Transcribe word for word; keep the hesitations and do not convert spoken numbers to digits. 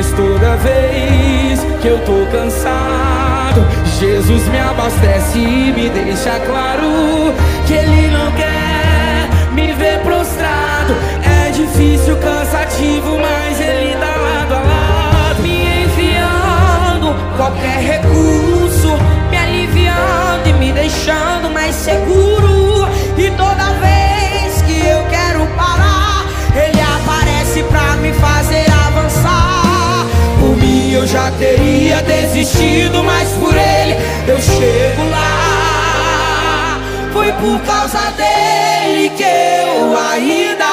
Mas toda vez que eu tô cansado, Jesus me abastece e me deixa claro que Ele não quer me ver prostrado. É difícil, cansativo, mas Ele tá lado a lado, me enviando qualquer recurso, me aliviando e me deixando mais seguro. E toda vez que eu quero parar, Ele aparece pra me fazer avançar. Por mim eu já teria desistido, mas por Ele eu chego lá. Foi por causa dele que eu ainda